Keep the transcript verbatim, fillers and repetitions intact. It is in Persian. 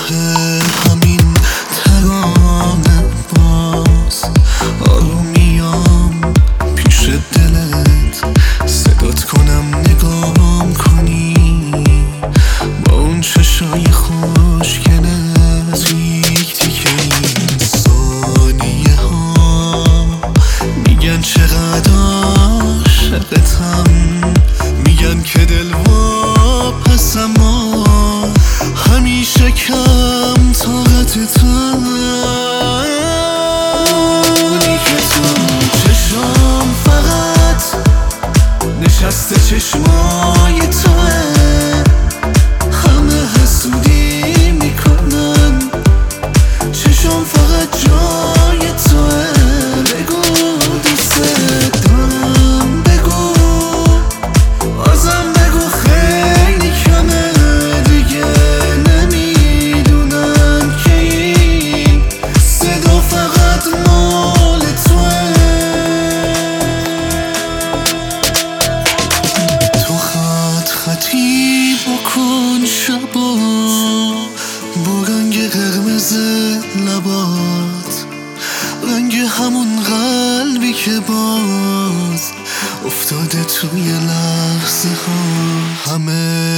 همین ترانه باز آرومیام پیش دلت صدات کنم نگام کنی با اون چشای خوشگلت یک تیکه این ثانیه ها میگن چقدر عاشقتم، میگن که دل واپس اما همیشه کم طاقتتم. اونی که تو چشم فقط نشسته چشمای توه، همه حسودی میکنن چشم فقط جای توه. بگو دوست دارم، بگو بازم بگو خیلی کمه دیگه، نمیدونم که این صدا فقط مال توه. تو خط خطی بکن شبا با رنگ قرمز لبات، رنگ همون قلبی که باز افتاده توی لحظه ها. همه